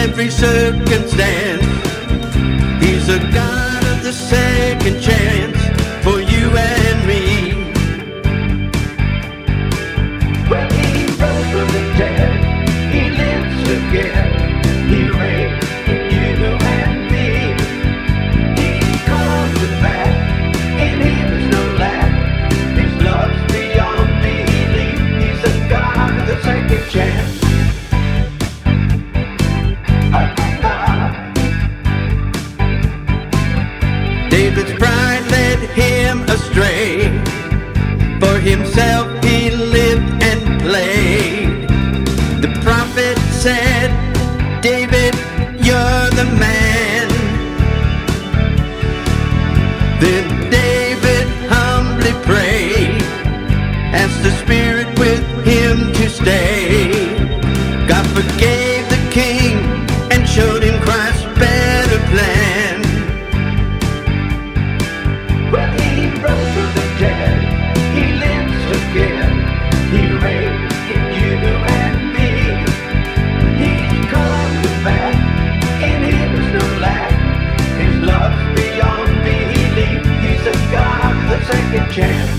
every circumstance. He's a God of the second chance for you and me. When he rose from the dead, he lives again. He reigns in you and me. He comes back, in him is no lack. His love's beyond belief. He's a God of the second chance. David's pride led him astray. For himself he lived and played. The prophet said, David, you're the man. Then David humbly prayed, asked the Spirit with him to stay. God forgave the king and showed him Christ's better plan. When he rose from the dead, he lives again. He reigns in you and me. He comes back, in him is no lack. His love's beyond belief. He's a God of the second chance.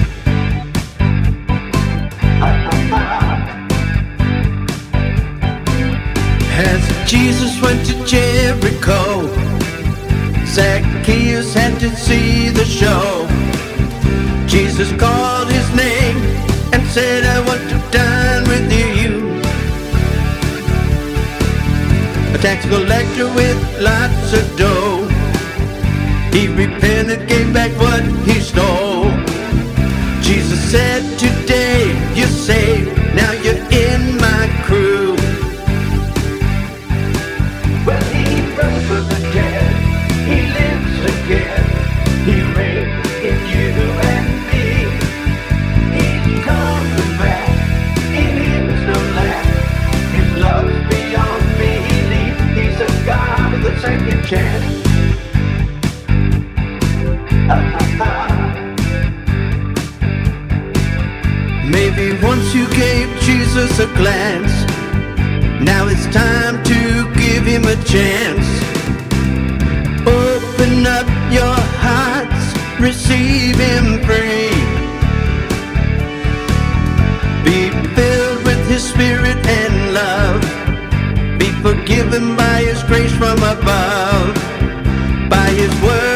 As Jesus went to Jericho, Zacchaeus had to see the show. Jesus called his name and said, I want to dine with you. A tax collector with lots of dough, he repented, gave back what he stole. Jesus said, today you're saved, now you're in my crew. When he rose from the dead, he lives again. He reigns in you and me. He's coming back, in him is no lack. His love's beyond belief. He's a God of the second chance. Maybe once you gave Jesus a glance, now it's time to give him a chance. Open up your hearts, receive him free. Be filled with his spirit and love. Be forgiven by his grace from above. By his word